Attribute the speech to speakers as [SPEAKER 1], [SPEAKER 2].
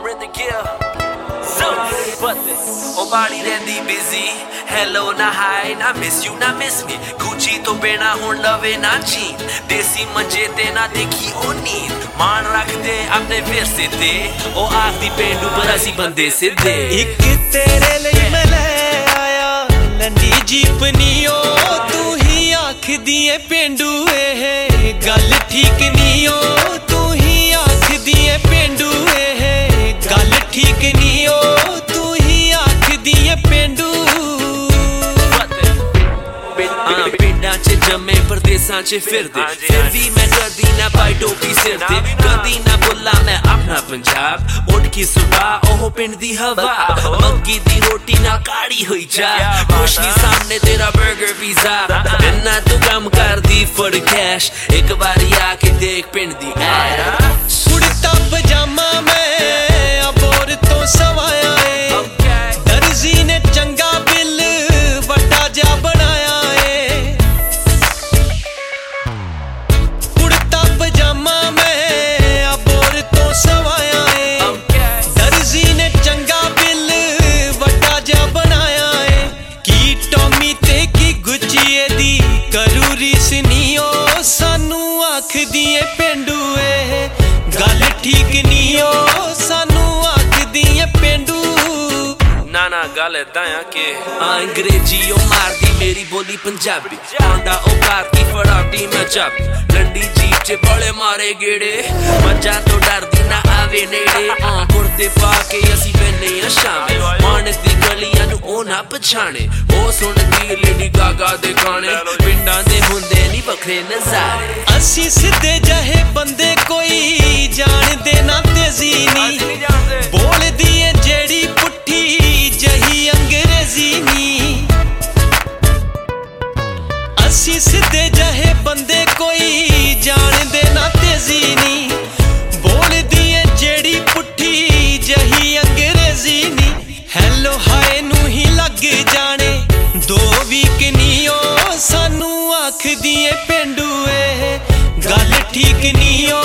[SPEAKER 1] O body ਰਹਿੰਦੀ busy hello na hi na miss you na miss me Gucci ਤੋਂ ਬਿਨਾ ਹੁਣ ਲਵੇ ਨਾ ਚੀਨ ਦੇਸੀ ਮੰਜੇ ਤੇ ਨਾ ਦੇਖੀ ਉਹ ਨੀਂਦ ਮਾਣ ਰੱਖਦੇ ਆਪਣੇ ਵਿਰਸੇ ਤੇ ਉਹ ਆਖਦੀ ਪੇਂਡੂ ਪਰ ਅਸੀਂ ਬੰਦੇ ਸਿੱਧੇ
[SPEAKER 2] ਇੱਕ ਤੇਰੇ ਲਈ ਮੈਂ ਲੈ ਆਇਆ ਲੰਡੀ ਜੀਪ ਨੀ ਓ ਤੂੰ ਹੀ ਆਖਦੀ ਏ ਪੇਂਡੂ ਇਹ ਗੱਲ ਠੀਕ ਨੀ ਓ ਤੂੰ ਹੀ ਆਖਦੀ ਏ ਪੇਂਡੂ ਇਹ ਗੱਲ ਠੀਕ ਨੀ ਓ ਪਿੰਡਾਂ 'ਚ ਜੰਮੇ ਪਰਦੇਸਾਂ 'ਚ ਫਿਰਦੇ ਫਿਰ ਵੀ ਮੈਂ ਕਦੀ ਨਾ ਪਾਈ ਟੋਪੀ ਸਿਰ ਤੇ ਕਦੀ ਨਾ ਬੋਲਾਂ ਮੈਂ ਆਪਣਾ ਪੰਜਾਬ ਉੱਠ ਕੇ ਸੁਬਾਹ ਉਹ ਪਿੰਡ ਦੀ ਹਵਾ ਮੱਕੀ ਦੀ ਰੋਟੀ ਨਾਲ ਕਾੜੀ ਹੋਈ ਚਾਹ ਰੋਸ਼ਨੀ ਸਾਹਮਣੇ ਤੇਰਾ 버ਗਰ ਪੀਜ਼ਾ ਇੰਨਾ ਤੂੰ ਕੰਮ ਕਰਦੀ ਫॉर ਕੈਸ਼ ਇੱਕ ਵਾਰੀ ਆ ਕੇ ਦੇਖ ਪਿੰਡ ਦੀ ਐ ਕੁੜਤਾ ਪਜਾਮਾ ਮੈਂ ਅਬੋਰ ਤੋਂ ਸਵਾਇਆ ਏ ਦਰਜੀ ਨੇ ਚੰਗਾ ਬਿੱਲ ਵੱਡਾ ਜਿਹਾ ਬਣਾਇਆ ਸਾਨੂੰ ਆਖਦੀ ਏ ਪੇਂਡੂ ਇਹ ਗੱਲ ਠੀਕ ਨੀ ਓ ਸਾਨੂੰ ਆਖਦੀ ਏ ਪੇਂਡੂ ਨਾ ਗੱਲ ਏਦਾਂ ਆ ਕਿ ਅੰਗਰੇਜ਼ੀ ਉਹ ਮਾਰਦੀ ਮੇਰੀ ਬੋਲੀ ਪੰਜਾਬੀ ਆਂਦਾ ਉਹ ਭਾਰਤੀ ਫੜਾਟੀ ਮੈਂ ਚਾਬੀ ਲੰਡੀ ਜੀਪ 'ਚ ਬੜੇ ਮਾਰੇ ਗੇੜੇ ਮੱਝਾਂ ਤੋਂ ਡਰਦੀ ਨਾ ਆਵੇ ਨੇੜੇ ਕੁੜਤੇ ਪਾ ਕੇ ਅਸੀਂ ਬੈਨੇ ਆ ਸ਼ਾਮੇ ਮਾਨਕ ਦੀ ਗਲੀਆਂ ਨੂੰ ਉਹ ਨਾ ਪਛਾਣੇ ਉਹ ਸੁਣਦੀ ਲੇਡੀ ਗਾਗਾ ਦੇ ਗਾਣੇ ਪਿੰਡਾਂ ਦੇ ਹੁੰਦੇ ਨੀ ਵੱਖਰੇ ਨਜ਼ਾਰੇ ਅਸੀਂ ਸਿੱਧੇ ਜਿਹੇ ਬੰਦੇ ਕੋਈ ਜਾਣਦੇ ਨਾ ਤੇਜ਼ੀ ਨੀ ਬੋਲਦੀ ਏ ਜਿਹੜੀ ਪੁੱਠੀ ਜਹੀ ਅੰਗਰੇਜ਼ੀ ਨੀ ਅਸੀਂ ਸਿੱਧੇ ਜਿਹੇ ਬੰਦੇ ਕੋਈ ਜਾਣਦੇ ਨਾ ਤੇਜ਼ੀ ਨੀ ਬੋਲਦੀ ਏ ਜਿਹੜੀ ਪੁੱਠੀ ਜਹੀ ਅੰਗਰੇਜ਼ੀ ਨੀ ਹੈਲੋ ਹਾਏ ਨੂੰ ਹੀ ਲੱਗ ਜਾਣੇ 2 ਵੀਕ ਨੀ ਓ ਸਾਨੂੰ ਆਖਦੀ ਏ ਪੇਂਡੂ ਇਹ ਗੱਲ ਠੀਕ ਨੀ ਓ